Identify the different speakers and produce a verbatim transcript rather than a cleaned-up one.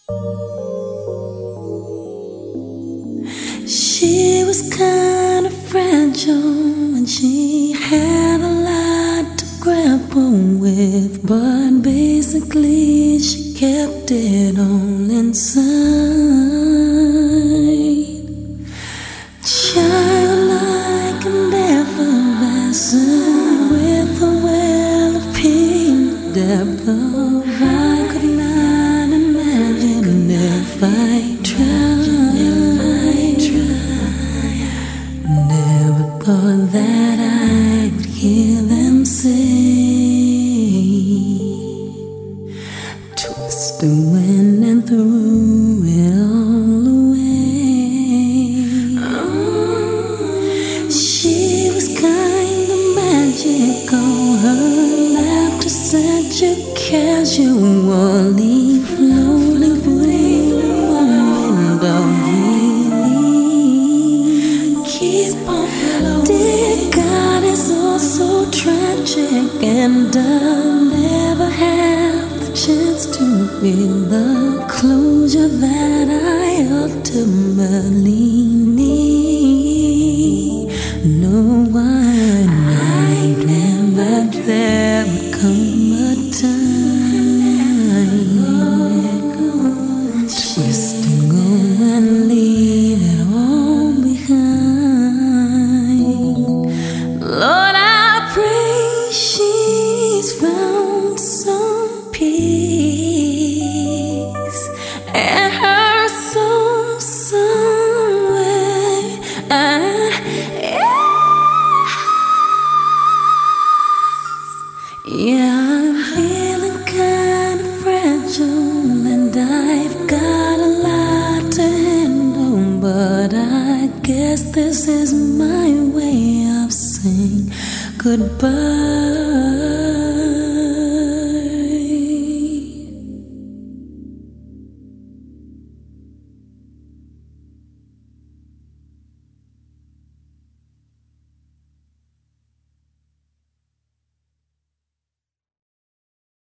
Speaker 1: She was kind of fragile and she had a lot to grapple with, but basically she kept it all inside. Childlike and effervescent, with a well of pink depth of I could not imagine if I tried. Never thought that I would hear them say, twist and went and threw it all away. Oh, she was kind of magical. Her laughter sent you casually floating through the wind of dear God is all so tragic, and I'll never have the chance to feel the closure that I ultimately need. No one might never there would come a time twist and go and leave it all behind. Lord, I pray she's found some peace and her soul somewhere. Yeah, I'm feeling kind of fragile and I've got a lot to handle, but I guess this is my way of saying goodbye.